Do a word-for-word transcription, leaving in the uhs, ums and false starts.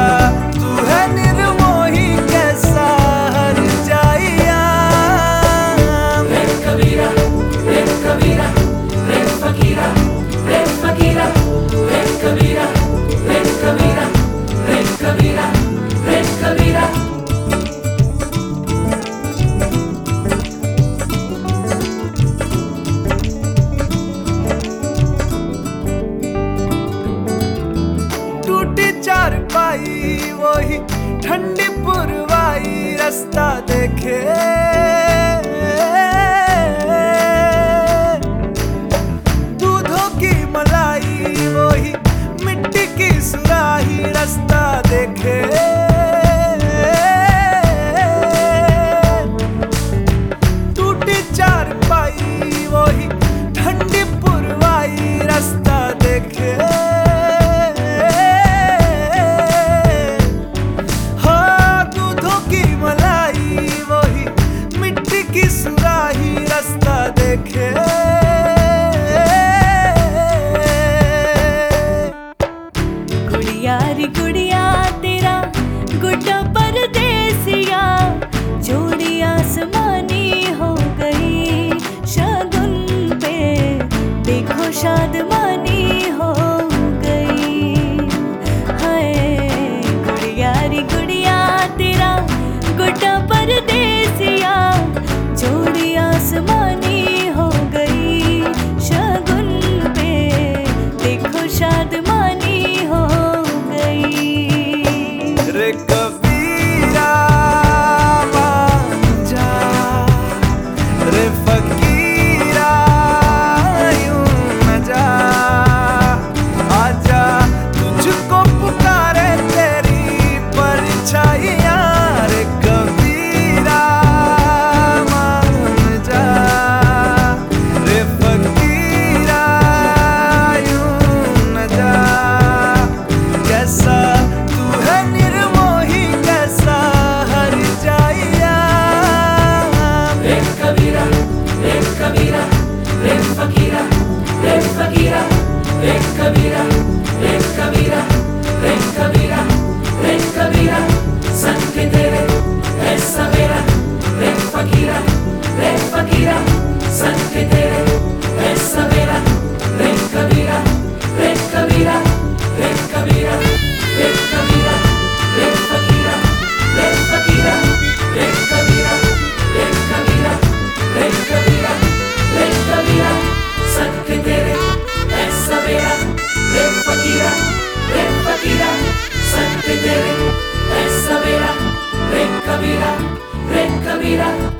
तू है निर्मोही कैसा हर जाइया। रे कबीरा रे कबीरा रे फकीरा रे फकीरा रे कबीरा रे कबीरा रे कबीरा रे कबीरा। चार पाई वही ठंडी पुरवाई रास्ता देखे, दूधों की मलाई वही मिट्टी की सुराही रास्ता देखे। टूटी चार पाई वही ठंडी पुरवाई रास्ता देखे। सुराही रास्ता देखे, गुड़िया रे गुड़िया तेरा गुड्डा परदेसिया, जोड़ी आसमानी हो गई शगुन पे देखो शादमानी हो गई। हाय गुड़िया रे गुड़िया तेरा गुड्डा परदेसिया, जोड़ी आसमानी हो गई शगुन पे देखो शादमानी हो गई। रे कबीरा मान जा, रे फकीरा यूं न जा, आजा तुझको पुकारे तेरी परछाइयाँ। रे कबीरा तू है निर्मोही कैसा हर जाइया। रे कबीरा रे कबीरा रे फकीरा रे फकीरा रे कबीरा रे कबीरा रे कबीरा रे कबीरा। संग के तेरे है सवेरा रे फकीरा रे फकीरा। संग के तेरे है सवेरा रे कबीरा रे कबीरा रे कबीरा रे कबीरा रे फकीरा रे फकीरा रे कबीरा रे कबीरा रे कबीरा रे कबीरा। संग के तेरे है सवेरा रे फकीरा रे फकीरा। संग के तेरे है सवेरा रे कबीरा रे कबीरा।